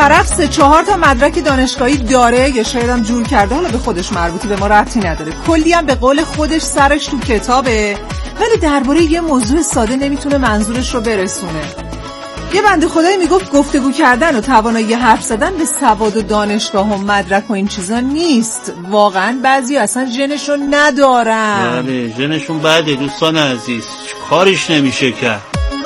طرف 3-4 تا مدرک دانشگاهی داره یا شاید هم جور کرده، حالا به خودش مربوطی، به ما ربطی نداره، کلی هم به قول خودش سرش تو کتابه، ولی درباره یه موضوع ساده نمیتونه منظورش رو برسونه. یه بنده خدایی میگفت گفتگو کردن و توانایی حرف زدن به سواد و دانشگاه و مدرک و این چیزا نیست. واقعا بعضی اصلا ژنشون ندارن. بله ژنشون بده دوستان عزیز، کارش نمیشه کرد.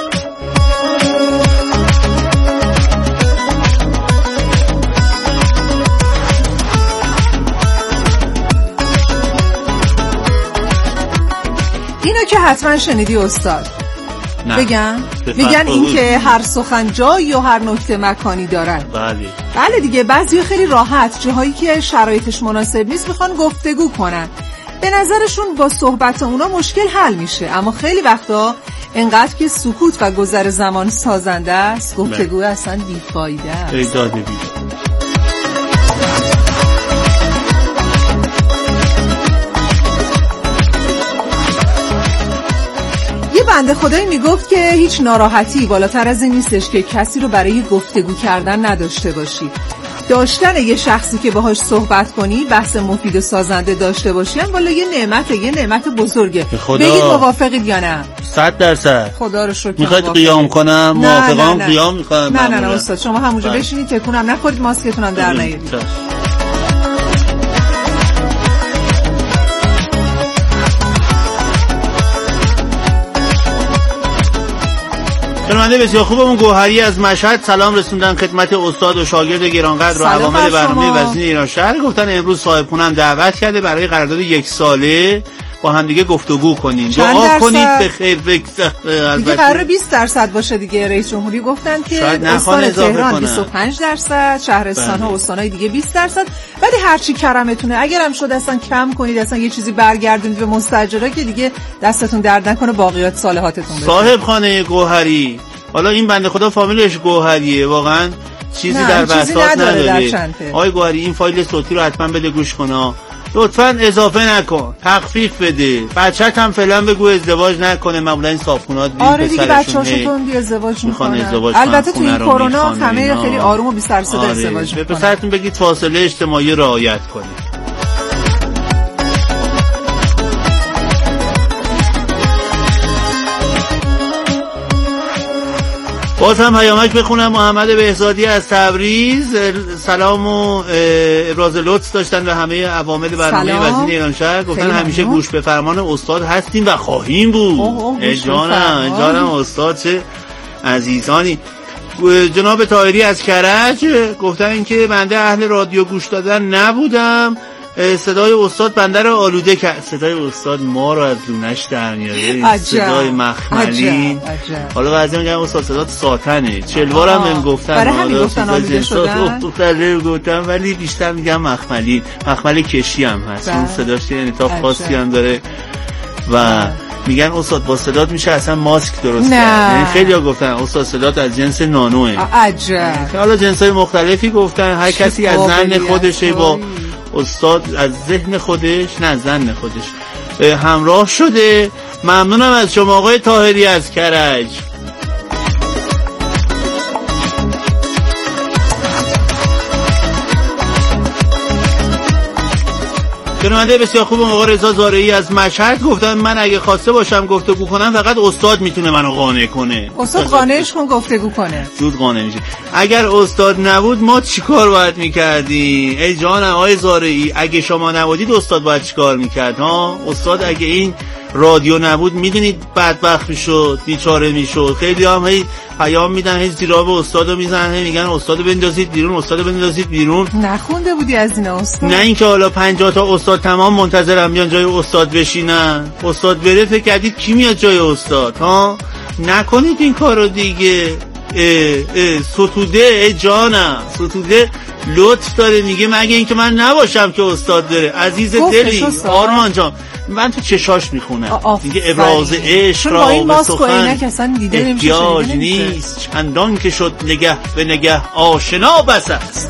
اینو که حتما شنیدی استاد. بگم میگن این که هر سخن جایی و هر نکته مکانی دارن. بله دیگه، بعضی خیلی راحت جاهایی که شرایطش مناسب نیست میخوان گفتگو کنن، به نظرشون با صحبت اونا مشکل حل میشه، اما خیلی وقتا انقدر که سکوت و گذر زمان سازنده است، گفتگو اصلا بیفایده است. بنده خدایی میگفت که هیچ ناراحتی بالاتر از این نیستش که کسی رو برای گفتگو کردن نداشته باشی. داشتن یه شخصی که باهاش صحبت کنی، بحث مفید و سازنده داشته باشی، هم والا یه نعمت بزرگه. بگید موافقید یا نه؟ 100%. خدا رو شکر. میخواید قیام کنم؟ موافقم قیام میکنم. نه استاد، شما همونجا بشینید، تکونم نخورید، ماسکتون هم در نیارید. شنونده بسیار خوبمون گوهری از مشهد سلام رسوندن خدمت استاد و شاگرد گرانقدر و عوامل برنامه وزین ایران شهر. گفتن امروز صاحب خونم دعوت کرده برای قرارداد 1 ساله با هم دیگه گفتگو کنیم. دعا کنید به خیر بگذره. دیگه قراره 20% باشه دیگه. رئیس جمهوری گفتن که استان تهران 25%، شهرستان ها استانای دیگه 20%، ولی هرچی کرمتونه اگرم شد اصلا کم کنید، اصلا یه چیزی برگردونید به مستاجرا که دیگه دستتون درد نکنه باقیات صالحاتتون بشه. صاحب خانه گوهری، حالا این بنده خدا فامیلش گوهریه، واقعا چیزی در بساط نداره. آقای گوهری این فایل صوتی رو حتما بده گوش کن، لطفاً اضافه نکن، تخفیف بده. بچه‌ت هم فعلا بگو ازدواج نکنه، معمولا این صاحبخونه‌ها آره دیگه بچه‌هاشون ازدواج میکنن. البته تو این کرونا همه خیلی آروم و بی سر و صدا ازدواج میکنن. به پسرتون بگید فاصله اجتماعی رعایت کنه. باز هم پیامک بخونم. محمد بهزادی از تبریز سلام و ابراز لطف داشتن به همه عوامل برنامه وزین ایران شهر. گفتن همیشه گوش به فرمان استاد هستیم و خواهیم بود. جانم استاد چه عزیزانی. جناب طاهری از کرج گفتن این که بنده اهل رادیو گوش دادن نبودم، صدای استاد بنده رو آلوده کرد. صدای استاد ما رو از دونش در میاره، صدای مخملی. حالا بعضی میگن استاد صدات ساتنه، 40 بارم هم گفتن، برای همین گفتن آلوده شدن. گفتم ولی بیشتر میگم مخملی کشی هم هست، اون صداش یه انعطاف خاصی هم داره و میگن استاد با صدات میشه اصلا ماسک درست کرد. یعنی خیلی‌ها گفتن استاد صدات از جنس نانوه. عجب. حالا جنسای مختلفی گفتن، هر کسی از ذهن خودشه با استاد، از ذهن خودش نه زن خودش همراه شده. ممنونم از شما آقای طاهری از کرج. شنونده بسیار خوبم آقا رضا زارعی از مشهد گفتن من اگه خواسته باشم گفتگو کنم فقط استاد میتونه منو قانع کنه. استاد قانعش کن گفتگو کنه. زود قانع میشه. اگر استاد نبود ما چیکار باید میکردیم؟ ای جانم آقای زارعی، اگه شما نبودید استاد باید چیکار میکرد ها؟ استاد اگه این رادیو نبود میدونید بدبخت میشد، بیچاره میشد. خیلی هم هی پیام میدن، هی زیرا به استادو میزنن، میگن استادو بندازید بیرون، استادو بندازید بیرون. نخونده بودی از این استاد؟ نه اینکه حالا 50 تا استاد تمام منتظرم بیان جای استاد بشینن. استاد بره فکر کردید کی میاد جای استاد ها؟ نکنید این کارو دیگه. ستوده ای جانم، ستوده لطف داره میگه مگه اینکه من نباشم که استاد داره. عزیز دلی آرمان جان، من تو چشاش میخونم دیگه ابراز عشق را به سخن احتیاج نیست، چندان که شد نگه به نگه آشنا بس است.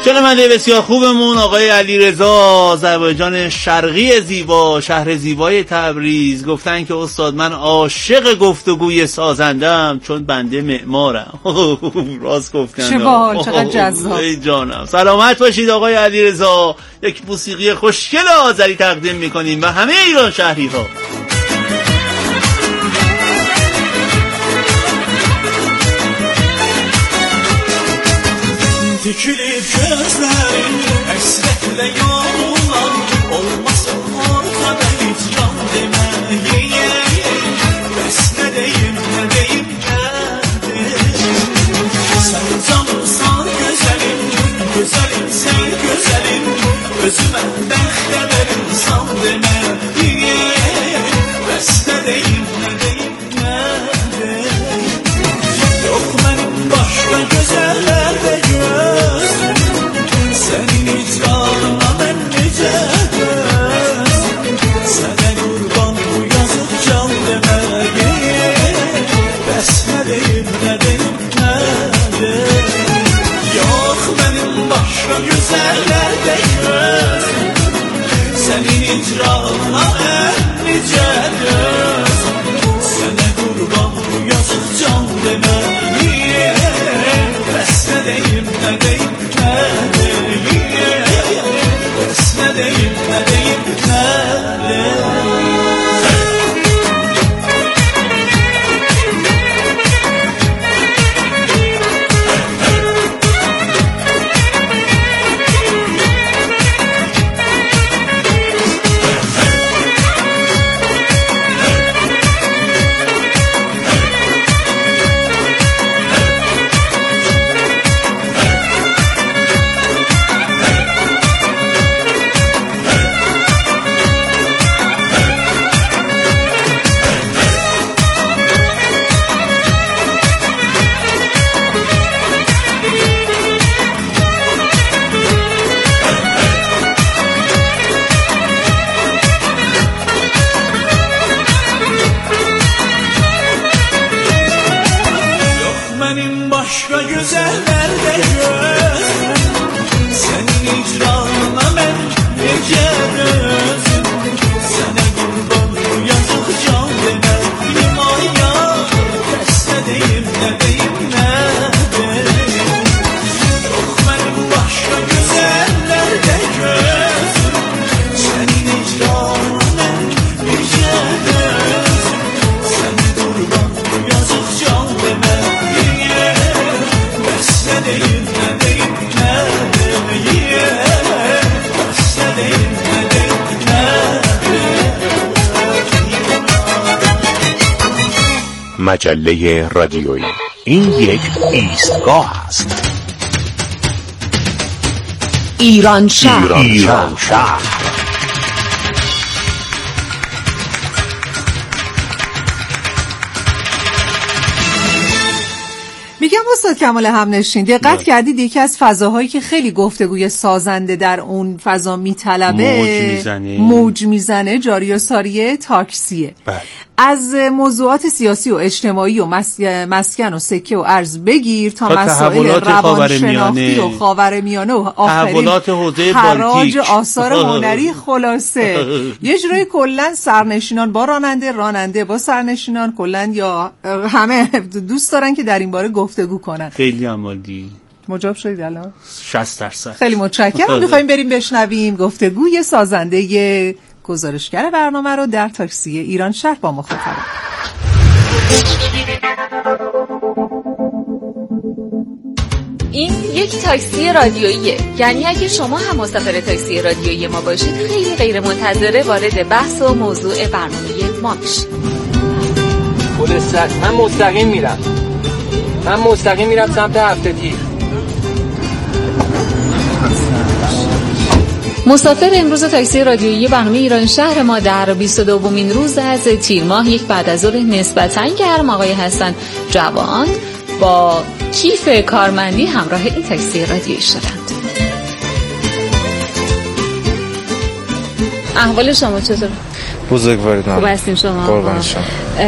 شنونده بسیار خوبمون آقای علیرضا آذربایجان شرقی زیبا، شهر زیبای تبریز، گفتن که استاد من عاشق گفتگوی سازندم چون بنده معمارم. راست گفتن. چه باحال، چقدر جذاب. ای جانم. سلامت باشید آقای علیرضا. یک موسیقی خوشگل آذری تقدیم میکنیم و همه ایران شهری ها. Dikilib gözlərin əsrətlə yorulan, olmasın ortada heç can deməyi. Bəs nə deyim, nədir? Sən canımsan gözəlim, gözəlim sən gözəlim, özümə bəxtə ver insan deməyi. Bəs nə deyim, yox mənim başqa gözəllərdə gözüm, sənin icralına mən necə gözüm, sənə qurban bu yazıq can deməyi. Bəs nə deyim, yox mənim başqa gözəllərdə gözüm, sənin icralına mən necə gözüm, sənə qurban bu yazıq can deməyi. Bəs nə deyim, bəs nə deyim, başqa gözəllərdə gözüm, sənin icralına mən necə gözüm, sənə qurban bu yazıq can deməyim. Ay yar, bəs nə deyim, yox mənim başqa gözəllərdə gözüm, sənin icralına mən necə gözüm, sənə qurban bu yazıq can deməyim. مجله رادیویی این یک ایستگاه است. ایران شهر. میگم استاد کمال همنشین دقت کردید یکی از فضاهایی که خیلی گفتگوی سازنده در اون فضا میطلبه موج میزنه جاری و ساری تاکسیه. از موضوعات سیاسی و اجتماعی و مسکن و سکه و ارز بگیر تا مسائل روانشناختی و خاورمیانه و آخرین حراج آثار هنری. خلاصه یه جورایی کلن سرنشینان با راننده با سرنشینان کلن یا همه دوست دارن که در این باره گفتگو کنن. خیلی عمالی مجاب شدید الان 60%. خیلی متشکرم. می‌خوایم بریم بشنویم گفتگوی سازنده گزارشگر برنامه رو در تاکسی ایران شهر با مخاطب. این یک تاکسی رادیوییه، یعنی اگه شما هم مسافر تاکسی رادیویی ما باشید خیلی غیر منتظره وارد بحث و موضوع برنامه ما میشید. من مستقیم میرم سمت هفته تیر. مسافر امروز تاکسی رادیویی برنامه ایران شهر ما در 22مین روز از تیر ماه یک بعد از ظهر نسبتاً گرم آقای حسن جوان با کیف کارمندی همراه این تاکسی رادیویی شدند. احوال شما چطور؟ بزرگوارید. خوب هستین شما؟ قربان شما.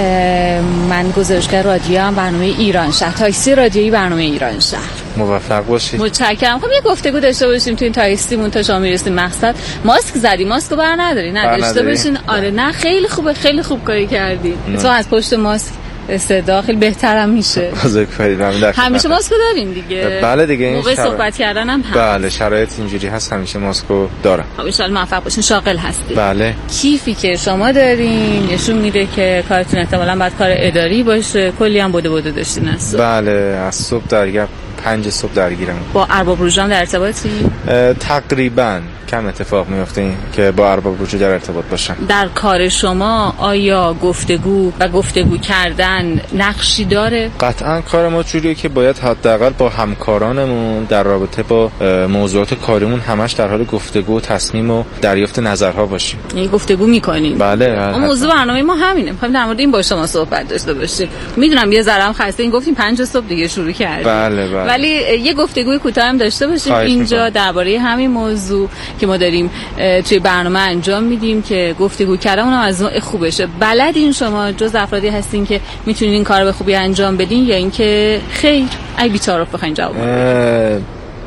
من گزارشگر رادیو هم، برنامه ایران شهر، تاکسی رادیویی برنامه ایران شهر. موفق باشید. متشکرم. خب یه گفتگو داشته باشیم تو این تاکسیمون تا شما میرسیم مقصد. ماسک زدی، ماسکو بر نداری؟ نداشته باشین. آره نه خیلی خوبه، خیلی خوب کاری کردی. تو از پشت ماسک صدا خیلی بهترم میشه. بزرگوارید. همیشه ماسکو دارین دیگه؟ بله دیگه. موقع صحبت کردن هم هست. بله شرایط اینجوری هست، همیشه ماسکو دارم. خب ان شاءالله موفق باشین. شاغل هستی؟ بله. کیفی که شما دارین نشون میده که کارتون احتمالاً باید کار اداری باشه. کلی هم بوده داشتین از صبح. بله از صبح درگیرم، 5 صبح درگیرم. با ارباب رجوع در ارتباطی؟ تقریبا کم اتفاق میفته که با ارباب رجوع در ارتباط باشم. در کار شما آیا گفتگو و گفتگو کردن نقشی داره؟ قطعا کار ما جوریه که باید حداقل با همکارانمون در رابطه با موضوعات کاریمون همش در حال گفتگو و تصمیم و دریافت نظرها باشیم. یعنی گفتگو میکنیم. بله. موضوع برنامه ما همینه. می‌خوایم در مورد این با شما صحبت داشته باشیم. میدونم یه ذره هم خسته این گفتیم 5 صبح دیگه شروع کردیم. بله. ولی یه گفتگوی کوتاه هم داشته باشیم اینجا درباره همین موضوع که ما داریم توی برنامه انجام میدیم که گفتگو کردن اونم از نوع خوبشه. بلدین شما جز افرادی هستین که میتونین این کارو به خوبی انجام بدین یا اینکه خیر ای بی‌تعارف بخواین جواب بدین؟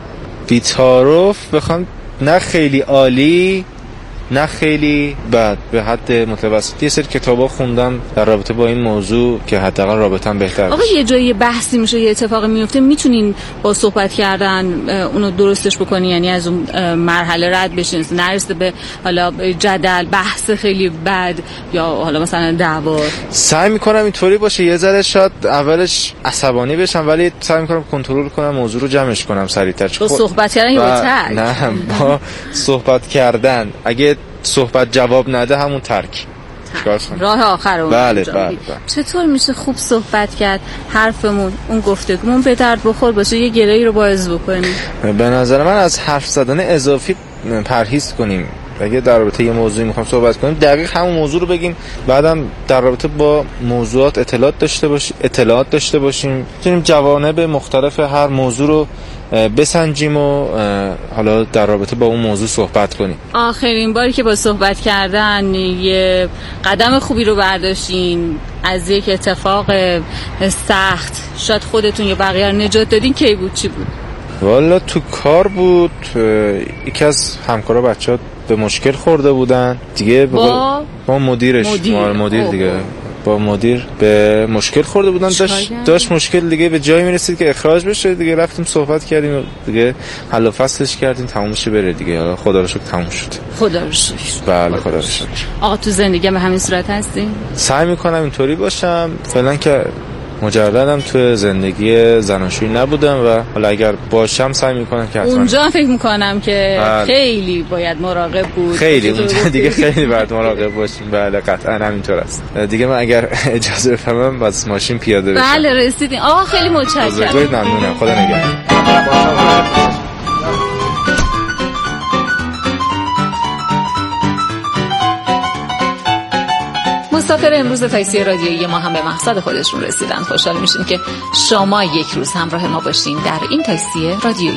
بی‌تعارف بخوام نه خیلی عالی نه خیلی بد، به حد متوسط. یه سری کتابا خوندم در رابطه با این موضوع که حداقل رابطه‌ام بهتر بشه. آقا یه جایی بحثی میشه، یه اتفاقی میفته، میتونین با صحبت کردن اونو درستش بکنین، یعنی از اون مرحله رد بشین، نرسه به حالا جدل، بحث خیلی بد یا حالا مثلا دعوا. سعی میکنم اینطوری باشه، یه ذره شاید اولش عصبانی بشم ولی سعی میکنم کنترل کنم، موضوع رو جمعش کنم سریعتر. با صحبت کردن یا ترک؟ نه با صحبت کردن. اگه صحبت جواب نده همون ترک. راه آخر اون. بله. چطور میشه خوب صحبت کرد، حرفمون اون گفتگومون به درد بخور باشه، یه گره‌ای رو باعث بکنیم؟ به نظر من از حرف زدن اضافی پرهیز کنیم. اگه در رابطه یه موضوعی میخوام صحبت کنیم دقیق همون موضوع رو بگیم، بعدم در رابطه با موضوعات اطلاعات داشته باشیم، میتونیم جوانب مختلف هر موضوع رو بسنجیم و حالا در رابطه با اون موضوع صحبت کنیم. آخرین باری که با صحبت کردن یه قدم خوبی رو برداشتین از یک اتفاق سخت، شاید خودتون یا بقیه رو نجات دادین، کی بود؟ چی بود؟ والا تو کار بود، یکی از همکارا بچه‌ها به مشکل خورده بودن دیگه، با مدیر دیگه با مدیر به مشکل خورده بودن، داشت مشکل دیگه به جایی میرسید که اخراج بشه دیگه. رفتیم صحبت کردیم و دیگه حل و فصلش کردیم، تموم شه بره دیگه. خدا رو شکر تموم شد. خدا رو شکر. بله خدا رو شکر. آقا تو زندگی به همین صورت هستی؟ سعی میکنم اینطوری باشم. فعلا که مجردم تو زندگی زناشویی نبودم و حالا اگر باشم سعی میکنم که حتما اونجا فکر میکنم که خیلی باید مراقب بود. خیلی اونجا دیگه خیلی باید مراقب باشیم. بله قطعا همینطور است دیگه. من اگر اجازه بفرمایید باز ماشین پیاده بشم. بله رسیدین. آقا خیلی متشکرم. ممنونم. خدا نگهدار. مسافر امروز تاکسی رادیویی ما هم به مقصد خودشون رسیدن. خوشحال میشیم که شما یک روز همراه ما باشین در این تاکسی رادیویی.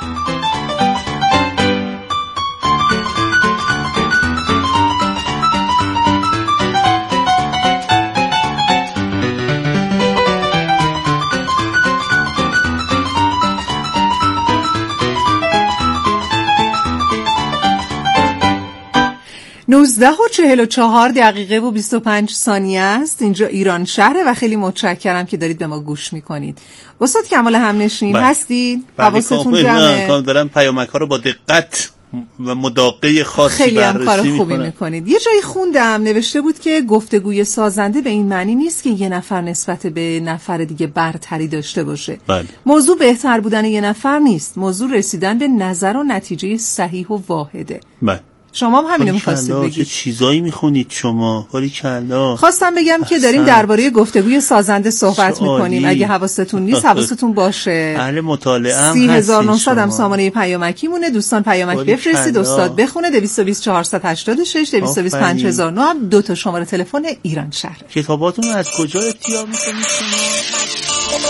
و 19:44 و 25 ثانیه است. اینجا ایران شهره و خیلی متشکرم که دارید به ما گوش میکنید. استاد کمال همنشین هستید؟ حواستون جمعه؟ دارم پیامک‌ها رو با دقت و مداقه خاصی خیلی هم کار خوبی میکنه. میکنید. یه جایی خوندم نوشته بود که گفتگوی سازنده به این معنی نیست که یه نفر نسبت به نفر دیگه برتری داشته باشه. بله. موضوع بهتر بودن یه نفر نیست، موضوع رسیدن به نظر و نتیجه صحیح و واحده. بله. شما هم همینو می‌خواستید بگید. چه چیزایی میخونید شما؟ باریکلا. خواستم بگم که داریم درباره گفتگوی سازنده صحبت میکنیم. اگه حواستون نیست حواستون باشه. اهل مطالعه هم 3900 هم سامانه پیامکی مونه. دوستان پیامک بفرستید، استاد بخونه. 220 486 220 5009 هم 2 تا شماره تلفن ایران شهر. کتاباتون رو از کجا اختیار میکنید شما؟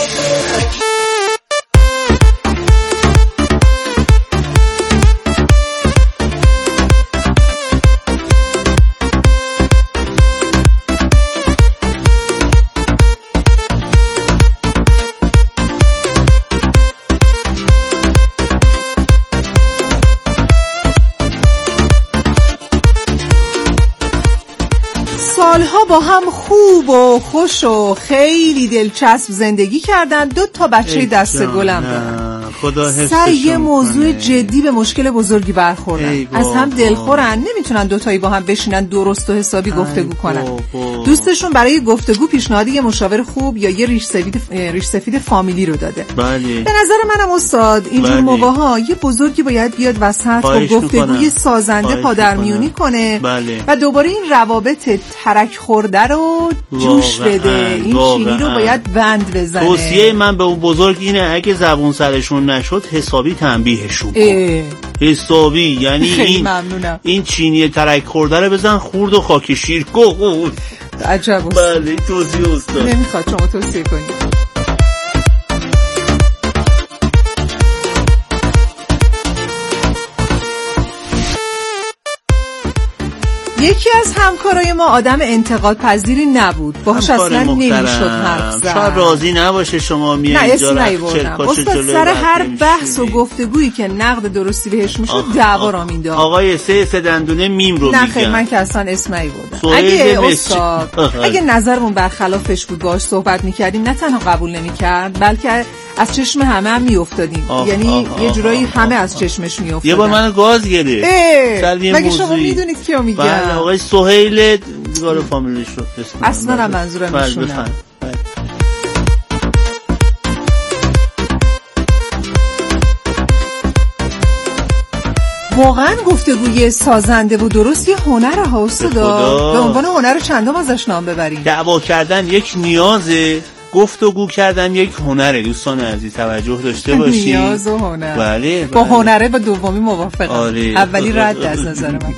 با هم خوب و خوش و خیلی دلچسب زندگی کردن. 2 بچه دست گلم دارن. سر یه موضوع جدی به مشکل بزرگی برخوردن. از هم دلخورن، نمیتونن 2 با هم بشینن درست و حسابی گفتگو کنن. دوستشون برای گفتگو پیشنهاد یه مشاور خوب یا یه ریش سفید فامیلی رو داده. بله. به نظر منم استاد اینجور موقع‌ها یه بزرگی باید بیاد وسط با گفتگوی سازنده پادرمیونی کنه. بله. و دوباره این روابط ترک خورده رو جوش بده. این چینی رو باید بند بزنه. توصیه من به اون بزرگ اینه اگه زبون سرشون نشد حسابی تنبیهشون کن. حسابی، یعنی این چینی ترک خورده رو بزن خورد و خاک شیر گو. عجب. بله توصیه استاد. نمیخواد شما توصیه کنید. یکی از همکارای ما آدم انتقاد پذیری نبود، باهاش اصلا نمیشد حرف زد. شاید راضی نباشه شما میای اینجا استاد سر هر بحث و گفتگویی که نقد درستی بهش میشد دعوا را مینداخت. آقای سه دندونه میم رو میگن. نه خیر، من که اصلا اسمعی بودم. اگه نظرمون برخلافش بود باهاش صحبت میکردیم، نه تنها قبول نمیکرد بلکه از چشم همه هم میافتادیم. یعنی یه جورایی همه از چشمش میافتادن. یه بار منو گاز گرفت. مگه شما میدونید کیو میگم؟ آقای سهیل دیگار فامیلیش رو اصلا هم منظورم ایشونه. واقعا گفتگوی سازنده و درست یه هنره ها استادا. به عنوان هنر چندم ازش نام ببریم. دعوا کردن یک نیازه، گفتگو کردن یک هنره. دوستان عزیز توجه داشته باشید. نیاز و هنر. بله. با هنره با دومی موافقم. اولی رد از نظر من.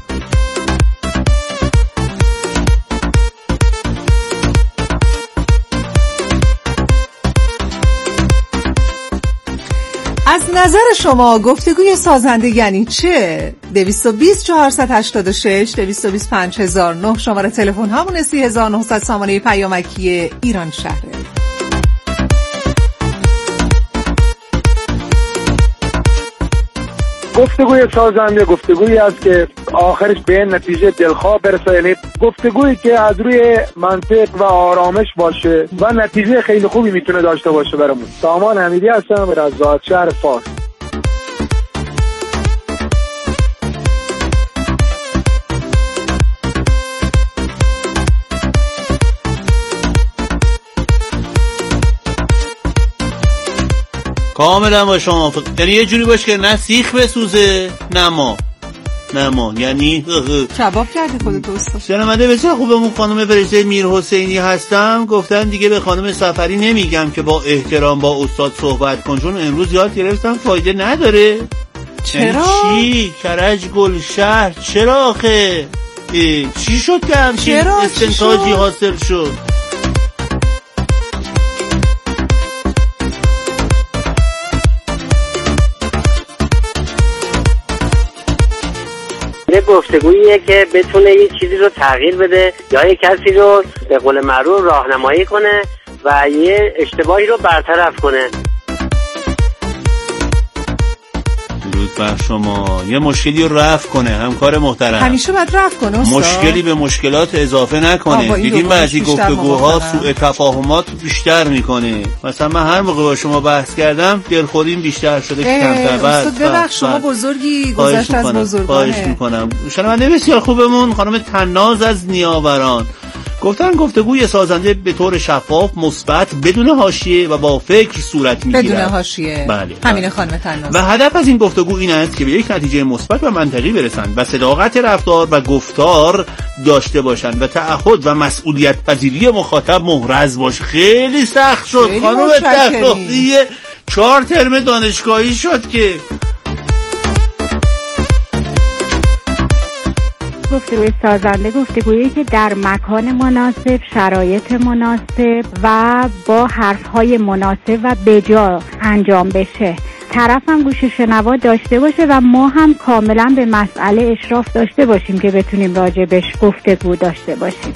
از نظر شما گفتگوی سازنده یعنی چه؟ 220 486 225 5009 شماره تلفن همون 3900 سامانه پیامکی ایران شهره. گفتگوی سازنده گفتگویی است که آخرش به نتیجه دلخواه برسه، یعنی گفتگویی که از روی منطق و آرامش باشه و نتیجه خیلی خوبی میتونه داشته باشه برامون. سامان حمیدی هستم از شهر فارس. کاملا با شما یعنی یه جوری باشه که نه سیخ بسوزه نه ما یعنی کباب کرده خودت استاد. شنونده بسیار خوبمون خانم فرشته میرحسینی هستم. گفتن دیگه به خانم سفری نمیگم که با احترام با استاد صحبت کن، چون امروز یاد گرفتم فایده نداره. چرا؟ چی؟ کرج گلشهر چرا آخه؟ چی شد که همچین استنتاجی حاصل شد؟ یه گفتگوییه که بتونه یه چیزی رو تغییر بده یا یه کسی رو به قول معروف راهنمایی کنه و یه اشتباهی رو برطرف کنه. درود بر شما. یه مشکلی رو رفع کنه. همکار محترم همیشه باید رفع کنه استاد. مشکلی به مشکلات اضافه نکنه. دیدیم بعضی گفتگوها سوء تفاهمات بیشتر میکنه. مثلا من هر موقع با شما بحث کردم دلخوریم بیشتر شده که کمتر. استاد ببخش شما بزرگی گذشت از بزرگانه. خواهش میکنم. شنونده بسیار خوبمون خانم تناز از نیاوران گفتن گفتگوی سازنده به طور شفاف، مثبت، بدون حاشیه و با فکر صورت میگیرد. بدون حاشیه. بله. همین خانم تناز. و هدف از این گفتگو این است که به یک نتیجه مثبت و منطقی برسند و صداقت رفتار و گفتار داشته باشند و تعهد و مسئولیت پذیری مخاطب محرز باشه. خیلی سخت شد خانم تختی. 4 ترم دانشگاهی شد که گفتگوی سازنده گفتگویی که در مکان مناسب، شرایط مناسب و با حرفهای مناسب و بجا انجام بشه. طرف هم گوش شنوا داشته باشه و ما هم کاملا به مسئله اشراف داشته باشیم که بتونیم راجبش گفتگو داشته باشیم.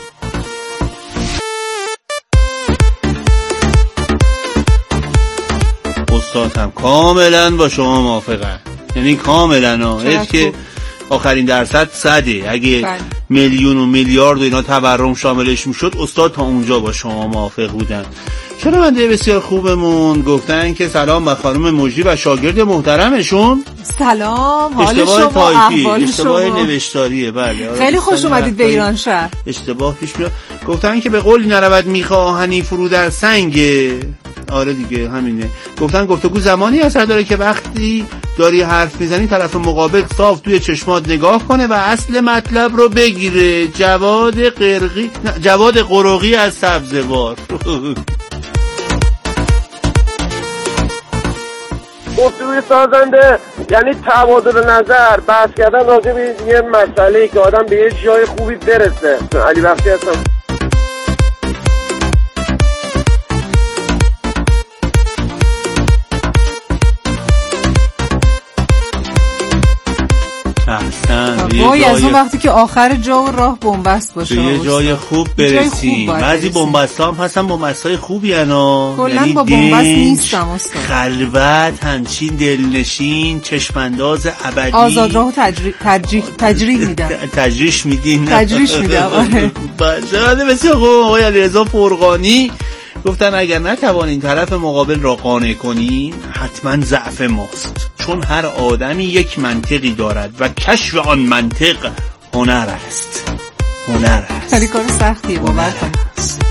استاد هم کاملا با شما موافقم. یعنی کاملا که آخرین درصد 100. اگه میلیون و میلیارد و اینا تورم شاملش میشد استاد تا اونجا با شما موافق بودن. شنونده بسیار خوبمون گفتن که سلام به خانم مجری و شاگرد محترمشون. سلام، حال شما، احوال اشتباه شما. نوشتاریه. بله خیلی خوش اومدید به ایران شهر. اشتباه پیش میاد. گفتن که به قولی نرود میخه آهنی فرو در سنگ. آره دیگه همینه. گفتن گفتگو زمانی اثر داره که وقتی داری حرف میزنی طرف مقابل صاف توی چشمات نگاه کنه و اصل مطلب رو بگیره. جواد قروقی از سبزوار. گفتگوی سازنده یعنی تبادل نظر، بحث کردن راجع به یه مسئله که آدم به یه جای خوبی برسه. علی بخشی هستم. وای از اون وقتی که آخر جا و راه بنبست باشه، یه جای خوب برسیم. بعضی بنبست هم هستن، بنبست های خوبی انا، کلن با بنبست نیستم استاد. خلوت، همچین دلنشین، چشمانداز ابدی. آزاد راهو تجریح میدن. تجریش میدین. تجریش میدن. بله بسیار خوب. آقای علیرضا فرقانی گفتن اگر نتوانین طرف مقابل را قانع کنین حتما ضعف ماست، چون هر آدمی یک منطقی دارد و کشف آن منطق هنر است. هنر است. خیلی کار سختیه باور کنید.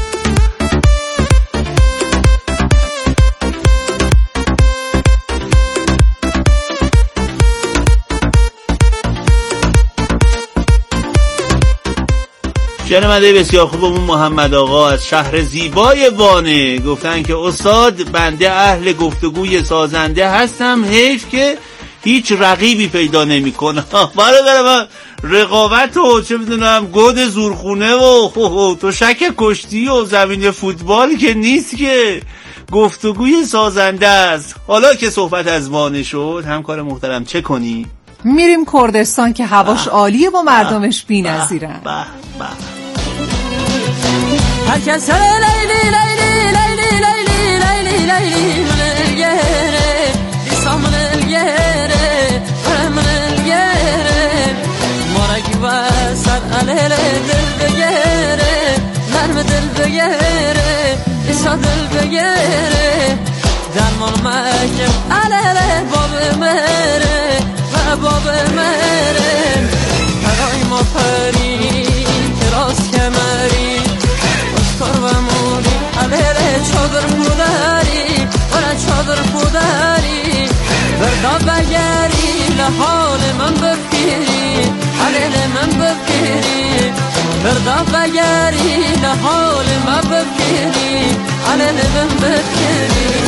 شنونده بسیار خوبمون محمد آقا از شهر زیبای وانه گفتن که استاد بنده اهل گفتگوی سازنده هستم، حیف که هیچ رقیبی پیدا نمی‌کنه. برادر من رقابت و چه میدونم گود زورخونه و تو شک کشتی و زمین فوتبال که نیست، که گفتگوی سازنده است. حالا که صحبت از وانه شد همکار محترم چه کنی؟ میریم کردستان که هواش عالیه و مردمش بی‌نظیرن. هر کس لیلی لیلی لیلی لیلی لیلی لیلی من الگره لیسا من الگره من الگره مرگی و سر علیل دل بگره نرم دل بگره لیسا دل بگره درمان مکم علیل باب مره و باب مره پرای ما پری کراس کمری و موری علیه چادر پودری ولی چادر پودری بردا بگری لحال من بفکری علیه من بفکری بردا بگری لحال من بفکری علیه من بفکری.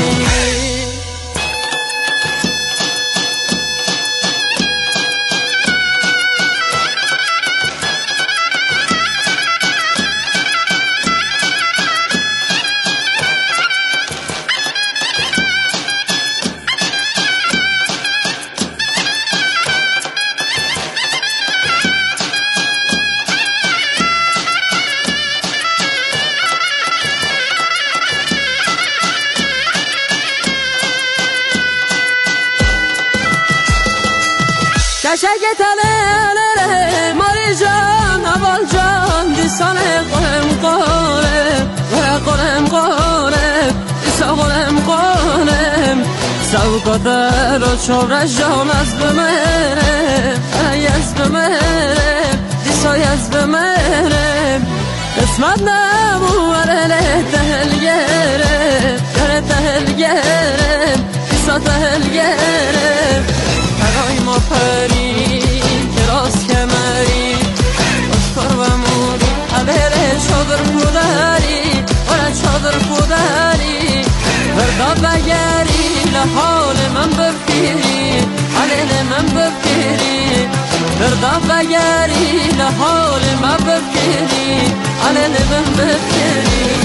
شگه تله ماری جان اول جان دیسانه قرم قرم و قرم قرم دیسا قرم قرم سوکا دل و چورش جان از بمرم از بمرم دیسا از بمرم قسمت نموره تهل گرم گره تهل گرم دیسا تهل گرم پرای ما پری کراس کمری اسکر و موری علیه چادر پودری ولی چادر پودری بردا بگری لحال من بفکری علیه من بفکری بردا بگری لحال من بفکری علیه من بفکری.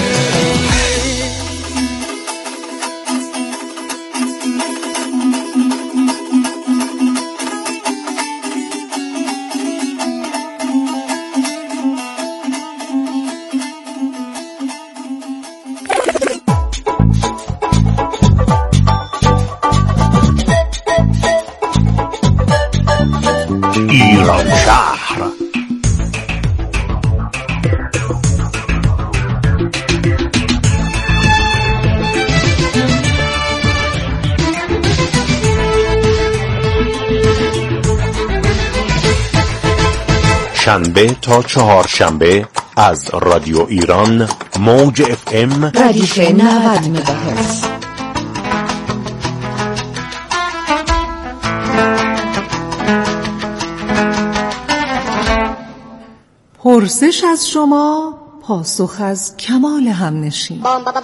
ایرانشهر. شنبه تا چهارشنبه از رادیو ایران موج FM ردیف 90 مگاهرتز. پرسش از شما، پاسخ از کمال همنشین.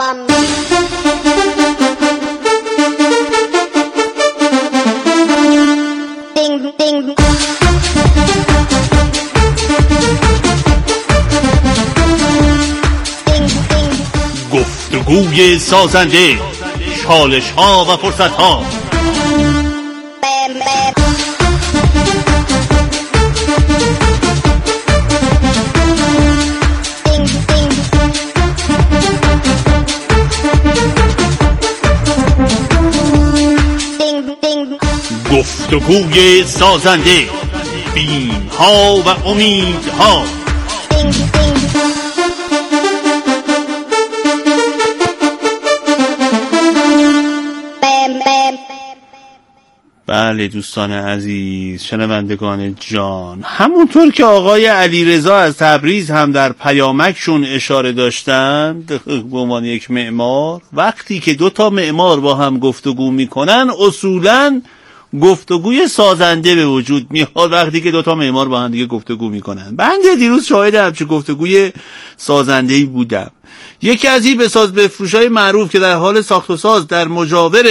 گفتگوی سازنده، چالش ها و فرصت ها. گفتگوی سازنده، بیم ها و امید ها. بله دوستان عزیز، شنوندگان جان، همونطور که آقای علیرضا از تبریز هم در پیامکشون اشاره داشتند به عنوان یک معمار، وقتی که دو تا معمار با هم گفتگو میکنن اصولاً گفتگوی سازنده به وجود میاد. وقتی که دو تا معمار با هم دیگه گفتگو میکنن، بنده دیروز شاهد همچین گفتگوی سازنده‌ای بودم. یکی از این بساز بفروشای معروف که در حال ساخت و ساز در مجاور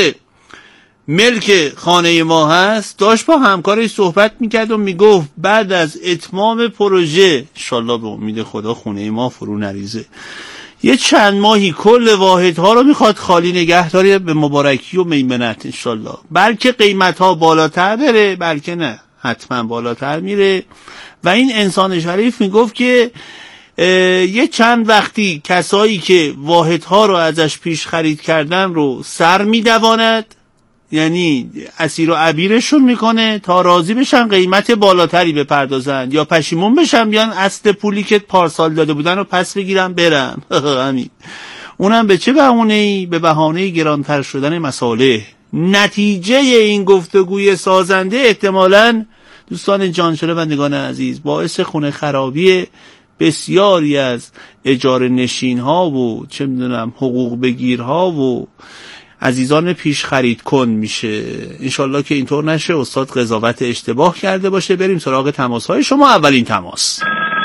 ملک خانه ما هست، داشت با همکارش صحبت میکرد و میگفت بعد از اتمام پروژه، انشالله به امید خدا خونه ما فرو نریزه، یه چند ماهی کل واحدها رو میخواد خالی نگه داره به مبارکی و میمنت انشالله. بلکه قیمتها بالاتر بره، بلکه نه حتما بالاتر میره. و این انسان شریف میگفت که یه چند وقتی کسایی که واحدها رو ازش پیش خرید کردن رو سر میدواند، یعنی اسیر و عبیرشون میکنه تا راضی بشن قیمت بالاتری بپردازن یا پشیمون بشن بیان اصل پولی که پارسال داده بودن رو پس بگیرن برن. همین. اونم به چه بهانه‌ای؟ به بهانه گرانتر شدن مصالح. نتیجه این گفتگوی سازنده احتمالاً دوستان جان شنوندگان عزیز باعث خونه خرابی بسیاری از اجاره نشین ها و چه میدونم حقوق بگیرها و عزیزان پیش خرید کن میشه. انشالله که اینطور نشه، استاد قضاوت اشتباه کرده باشه. بریم سراغ تماس های شما. اولین تماس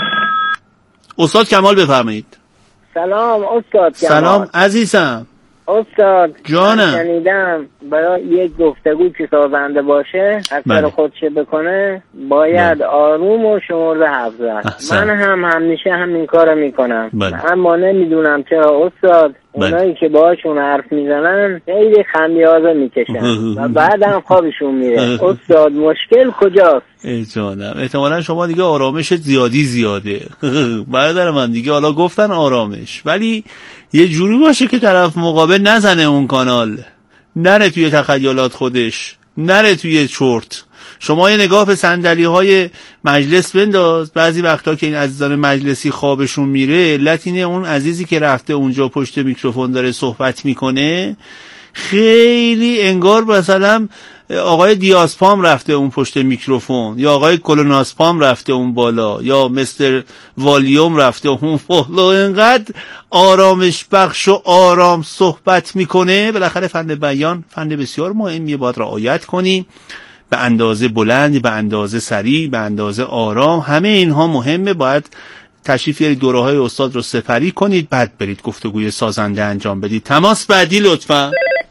استاد کمال بفرمایید. سلام استاد کمال. سلام عزیزم. استاد جانم، شنیدم برای یک گفتگو که سازنده باشه اکثر خودشه بکنه باید آروم و شمرده حرف زد. من هم همیشه همین کارو میکنم. اما نمیدونم چرا استاد اونایی که باهاشون حرف میزنن خیلی خمیازه میکشن و بعدم خوابشون میره. استاد مشکل کجاست؟ جانم احتمالا شما دیگه آرامش زیاده. برادر من دیگه حالا گفتن آرامش، ولی یه جوری باشه که طرف مقابل نزنه اون کانال، نره توی تخیلات خودش، نره توی چرت. شما یه نگاه به صندلی های مجلس بنداز. بعضی وقتا که این عزیزان مجلسی خوابشون میره، علت اینه اون عزیزی که رفته اونجا پشت میکروفون داره صحبت میکنه خیلی انگار مثلا آقای دیاسپام رفته اون پشت میکروفون، یا آقای کلوناسپام رفته اون بالا، یا مستر والیوم رفته اون بالا. اینقدر آرامش بخش و آرام صحبت میکنه. بالاخره فن بیان فن بسیار مهمیه، باید رعایت کنی. به اندازه بلند، به اندازه سریع، به اندازه آرام، همه اینها مهمه. باید تشریف یاری دوره های استاد رو سپری کنید، بعد برید گفتگوی سازنده انجام بدید. تماس بعدی لطفا.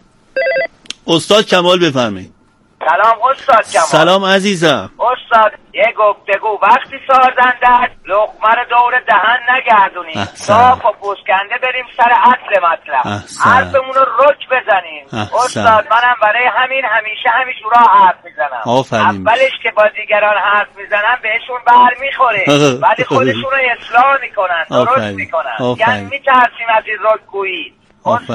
استاد کمال بفرمایید. سلام استاد کمال. سلام عزیزم. استاد یه گفتگو وقتی سازنده لقمه رو دور دهن نگردونیم، صاف و پوسکنده بریم سر اصل مطلب، حرفمون رو رک بزنیم. استاد منم برای همین همیشه همینجورا حرف میزنم. اولش که با دیگران حرف میزنم بهشون بر میخوره، ولی خودشون رو اصلاح میکنن، درست میکنن. یعنی میترسیم از این رکگویی.